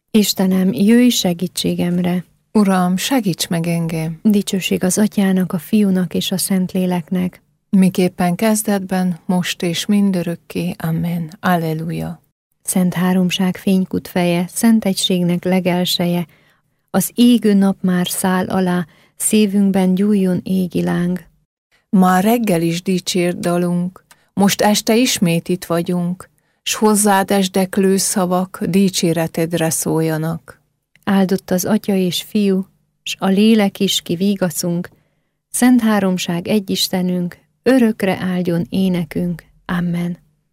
Istenem, jöjj segítségemre! Uram, segíts meg engem! Dicsőség az Atyának, a Fiúnak és a Szentléleknek. Miképpen kezdetben, most és mindörökké. Amen. Alleluja. Szent Háromság fénykút feje, szent egységnek legelseje, az égő nap már száll alá, szívünkben gyújjon égi láng. Már reggel is dicsért dalunk, most este ismét itt vagyunk, s hozzád esdeklő szavak dicséretedre szóljanak. Áldott az Atya és Fiú, s a Lélek is, ki vigaszunk, Szent Háromság egy Istenünk, örökre áldjon énekünk. Amen.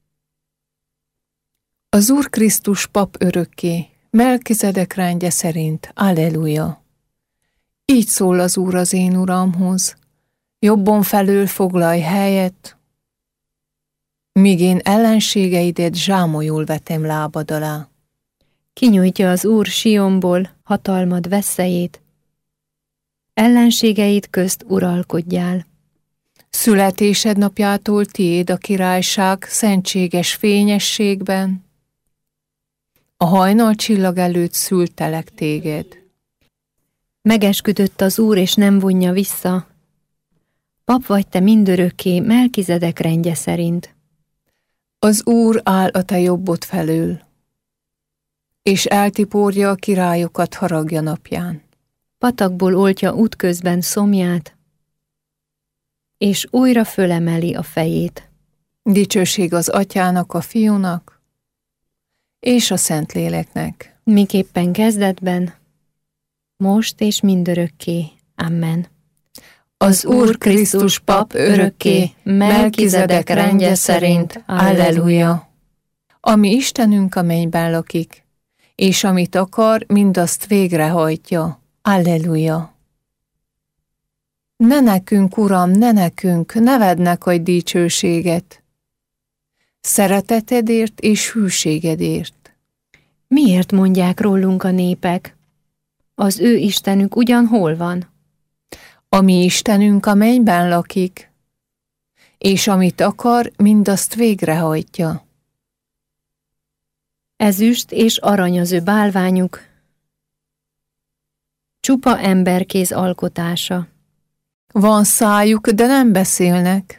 Az Úr Krisztus pap örökké, Melkizedek rendje szerint. Alleluja. Így szól az Úr az én Uramhoz, jobbon felől foglalj helyet, míg én ellenségeidet zsámolyul vetem lábad alá. Kinyújtja az Úr Sionból hatalmad veszélyét, ellenségeid közt uralkodjál. Születésed napjától tiéd a királyság szentséges fényességben, a hajnal csillag előtt szültelek téged. Megesküdött az Úr, és nem vonja vissza. Pap vagy te mindörökké, Melkizedek rendje szerint. Az Úr áll a te jobbod felől, és eltiporja a királyokat haragja napján. Patakból oltja útközben szomját, és újra fölemeli a fejét. Dicsőség az Atyának, a Fiúnak, és a Szentléleknek. Miképpen kezdetben, most és mindörökké. Amen. Az Úr Krisztus pap örökké, Melkizedek rendje szerint. Alleluja. Ami Istenünk a mennyben lakik, és amit akar, mindazt végrehajtja. Alleluja. Ne nekünk, Uram, ne nekünk, nevednek adj dicsőséget, szeretetedért és hűségedért. Miért mondják rólunk a népek? Az ő Istenük ugyan hol van? A mi Istenünk a mennyben lakik, és amit akar, mindazt végrehajtja. Ezüst és arany az ő bálványuk, csupa emberkéz alkotása. Van szájuk, de nem beszélnek.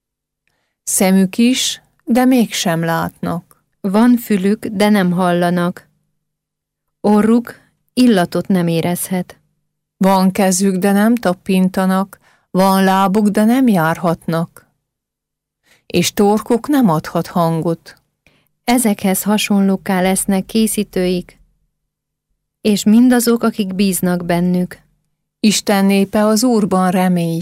Szemük is, de mégsem látnak. Van fülük, de nem hallanak. Orruk illatot nem érezhet. Van kezük, de nem tappintanak, van lábuk, de nem járhatnak. És torkuk nem adhat hangot. Ezekhez hasonlókká lesznek készítőik, és mindazok, akik bíznak bennük. Isten népe az Úrban remély.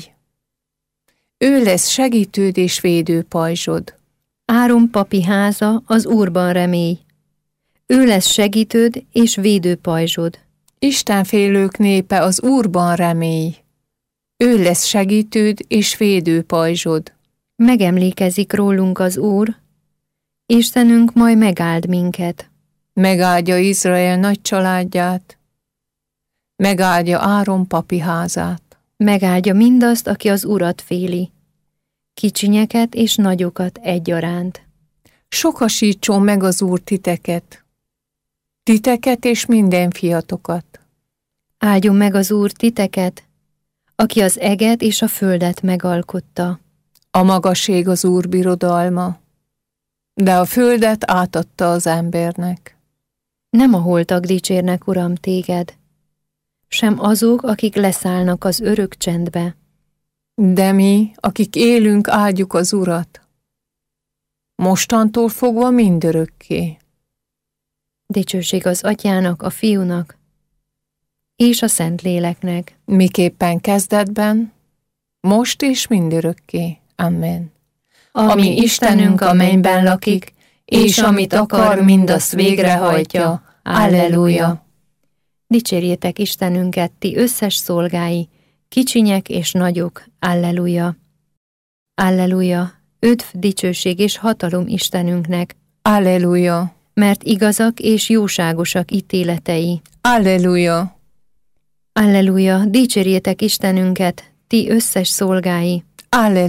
Ő lesz segítőd és védőpajzsod. Áron papi háza az Úrban remély. Ő lesz segítőd és védőpajzsod. Istenfélők népe az Úrban remély. Ő lesz segítőd és védőpajzsod. Megemlékezik rólunk az Úr, Istenünk majd megáld minket. Megáldja Izrael nagy családját, megáldja Áron papi házát. Megáldja mindazt, aki az Urat féli, kicsinyeket és nagyokat egyaránt. Sokasítson meg az Úr titeket, titeket és minden fiatokat. Áldjon meg az Úr titeket, aki az eget és a földet megalkotta. A magaség az Úr birodalma, de a földet átadta az embernek. Nem a holtak dicsérnek, Uram, téged, sem azok, akik leszállnak az örök csendbe. De mi, akik élünk, áldjuk az Urat, mostantól fogva mindörökké. Dicsőség az Atyának, a Fiúnak és a Szentléleknek. Miképpen kezdetben, most és mindörökké. Amen. Ami Istenünk a mennyben lakik, és amit akar, mindazt végrehajtja. Alleluja! Dicsérjétek Istenünket, ti összes szolgái, kicsinyek és nagyok. Alleluja! Alleluja! Ödv, dicsőség és hatalom Istenünknek. Alleluja! Mert igazak és jóságosak ítéletei. Alleluja! Alleluja! Dicsérjétek Istenünket, ti összes szolgái.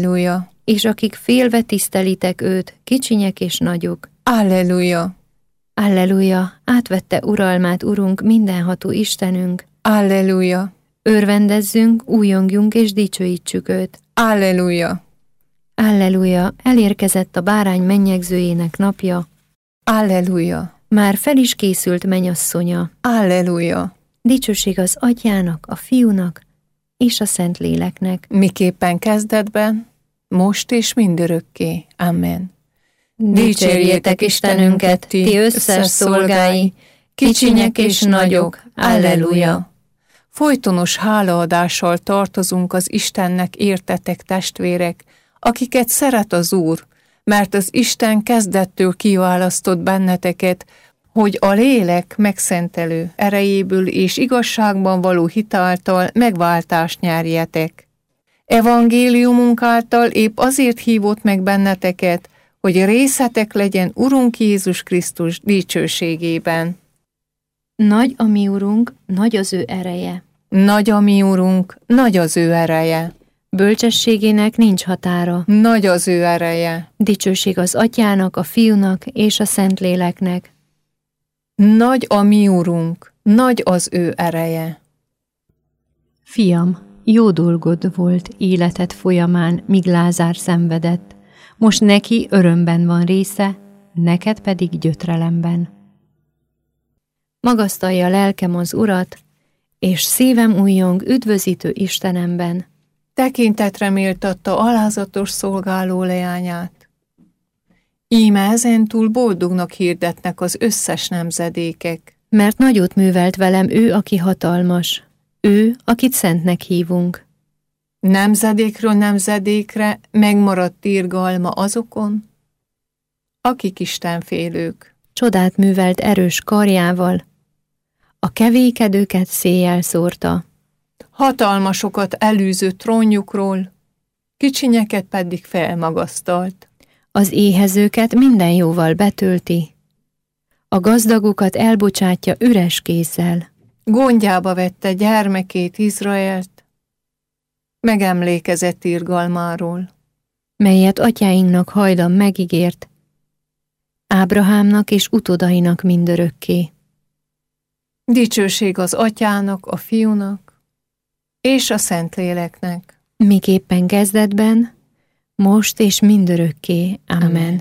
Alleluja! És akik félve tisztelitek őt, kicsinyek és nagyok. Alleluja! Alleluja, átvette uralmát, Urunk, mindenható Istenünk. Alleluja, Örvendezzünk, újongjunk és dicsőítsük őt. alleluja, Alleluja, elérkezett a bárány mennyegzőjének napja. alleluja, Már fel is készült mennyasszonya. alleluja. Dicsőség az Atyának, a Fiúnak és a Szentléleknek. Miképpen kezdetben, most és mindörökké. Amen. Dicsérjétek Istenünket, ti összes szolgái, kicsinyek és nagyok. Alleluja! Folytonos hálaadással tartozunk az Istennek, értetek, testvérek, akiket szeret az Úr, mert az Isten kezdettől kiválasztott benneteket, hogy a lélek megszentelő erejéből és igazságban való hit által megváltást nyerjetek. Evangéliumunk által épp azért hívott meg benneteket, hogy részetek legyen Urunk Jézus Krisztus dicsőségében. Nagy a mi Urunk, nagy az ő ereje. Nagy a mi Urunk, nagy az ő ereje. Bölcsességének nincs határa. Nagy az ő ereje. Dicsőség az Atyának, a Fiúnak és a Szentléleknek. Nagy a mi Urunk, nagy az ő ereje. Fiam, jó dolgod volt életed folyamán, míg Lázár szenvedett. Most neki örömben van része, neked pedig gyötrelemben. Magasztalja lelkem az Urat, és szívem újjong üdvözítő Istenemben. Tekintetre méltatta alázatos szolgáló leányát. Íme ezentúl boldognak hirdetnek az összes nemzedékek. Mert nagyot művelt velem ő, aki hatalmas, ő, akit szentnek hívunk. Nemzedékről nemzedékre megmaradt irgalma azokon, akik istenfélők. Csodát művelt erős karjával, a kevékedőket széjjel szórta. Hatalmasokat elűző trónjukról, kicsinyeket pedig felmagasztalt. Az éhezőket minden jóval betölti, a gazdagokat elbocsátja üres kézzel. Gondjába vette gyermekét, Izraelt, megemlékezett irgalmáról, melyet atyáinknak hajdan megígért, Ábrahámnak és utódainak mindörökké. Dicsőség az Atyának, a Fiúnak és a Szentléleknek. Miképpen kezdetben, most és mindörökké. Amen.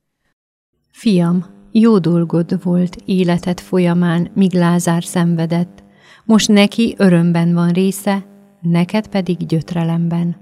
Fiam, jó dolgod volt életed folyamán, míg Lázár szenvedett. Most neki örömben van része, neked pedig gyötrelemben.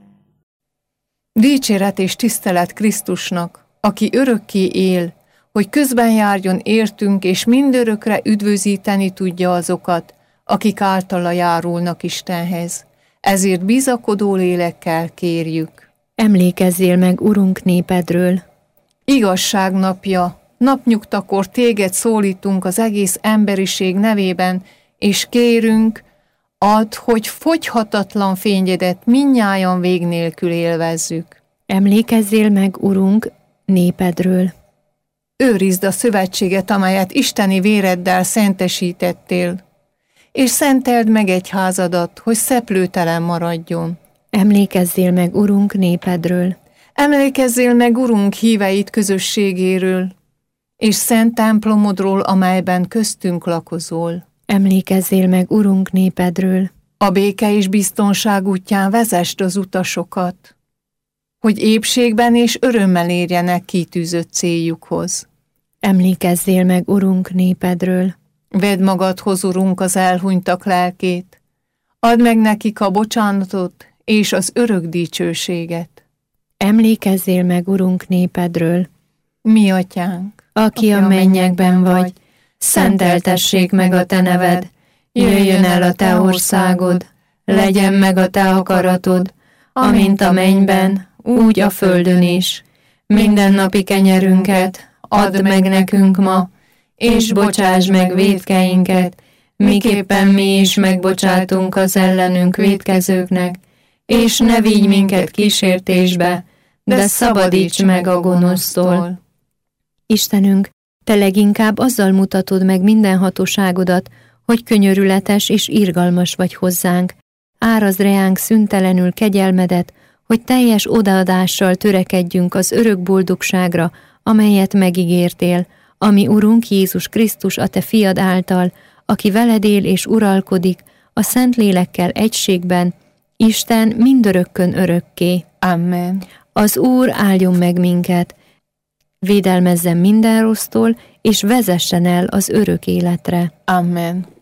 Dicséret és tisztelet Krisztusnak, aki örökké él, hogy közben járjon értünk, és mindörökre üdvözíteni tudja azokat, akik általa járulnak Istenhez. Ezért bizakodó lélekkel kérjük. Emlékezzél meg, Urunk, népedről. Igazság napja, napnyugtakor téged szólítunk az egész emberiség nevében, és kérünk, add, hogy fogyhatatlan fényedet mindnyájan vég nélkül élvezzük. Emlékezzél meg, Urunk, népedről. Őrizd a szövetséget, amelyet isteni véreddel szentesítettél, és szenteld meg egyházadat, hogy szeplőtelen maradjon. Emlékezzél meg, Urunk, népedről. Emlékezzél meg, Urunk, híveit közösségéről, és szent templomodról, amelyben köztünk lakozol. Emlékezzél meg, Urunk, népedről. A béke és biztonság útján vezesd az utasokat, hogy épségben és örömmel érjenek kitűzött céljukhoz. Emlékezzél meg, Urunk, népedről. Vedd magadhoz, Urunk, az elhunytak lelkét, add meg nekik a bocsánatot és az örök dicsőséget. Emlékezzél meg, Urunk, népedről. Mi atyánk, aki a mennyekben vagy, szenteltessék meg a te neved, jöjjön el a te országod, legyen meg a te akaratod, amint a mennyben, úgy a földön is. Mindennapi kenyerünket add meg nekünk ma, és bocsáss meg vétkeinket, miképpen mi is megbocsátunk az ellenünk vétkezőknek, és ne vigy minket kísértésbe, de szabadíts meg a gonosztól. Istenünk, te leginkább azzal mutatod meg minden hatóságodat, hogy könyörületes és irgalmas vagy hozzánk. Árazd reánk szüntelenül kegyelmedet, hogy teljes odaadással törekedjünk az örök boldogságra, amelyet megígértél, ami Urunk Jézus Krisztus a te fiad által, aki veled él és uralkodik, a Szentlélekkel egységben, Isten mindörökkön örökké. Amen. Az Úr áldjon meg minket, védelmezzen minden rossztól, és vezessen el az örök életre. Amen.